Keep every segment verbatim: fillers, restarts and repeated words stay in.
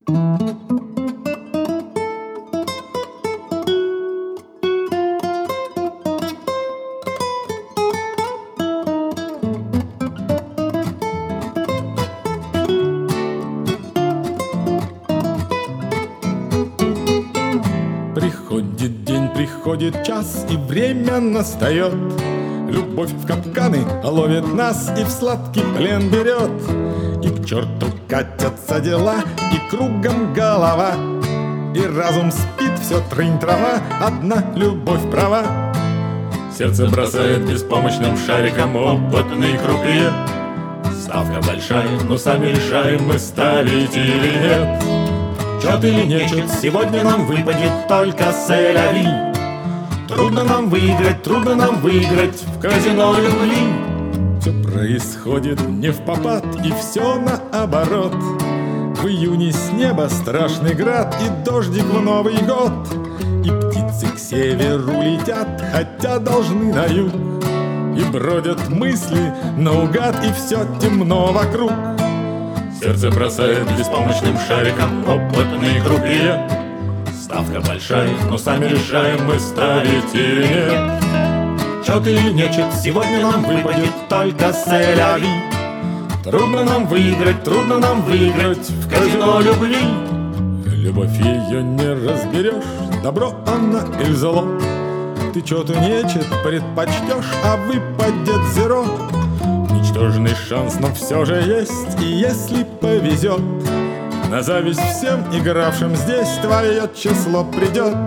Приходит день, приходит час, и время настает. Любовь в капканы ловит нас и в сладкий плен берет. И к черту катятся дела, и кругом голова, и разум спит, все трынь-трава, одна любовь права. Сердце бросает беспомощным шариком опытный крупье. Ставка большая, но сами решаем, мы ставить или нет. Чет или нечет, сегодня нам выпадет только сэляви. Трудно нам выиграть, трудно нам выиграть в казино любви. Все происходит не впопад, и все наоборот. В июне с неба страшный град и дождик в Новый год. И птицы к северу летят, хотя должны на юг. И бродят мысли наугад, и все темно вокруг. Сердце бросает беспомощным шариком опытный крупье. Ставка большая, но сами решаем, мы ставить или нет. Чет или нечет, сегодня нам выпадет только сэляви. Трудно нам выиграть, трудно нам выиграть в казино любви. Любовь ее не разберешь, добро она или зло. Ты чё-то нечет предпочтешь, а выпадет зеро. Ничтожный шанс, но все же есть, и если повезет, на зависть всем игравшим здесь твое число придет.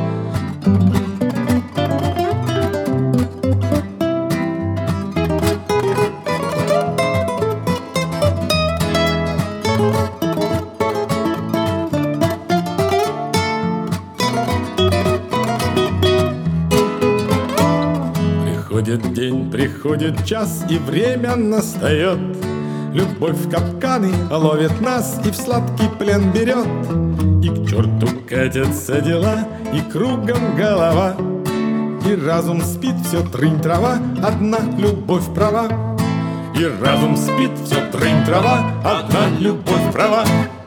Приходит день, приходит час, и время настает. Любовь в капканы ловит нас и в сладкий плен берет. И к черту катятся дела, и кругом голова, и разум спит, все трынь-трава, одна любовь права. И разум спит, все трынь-трава, одна любовь права.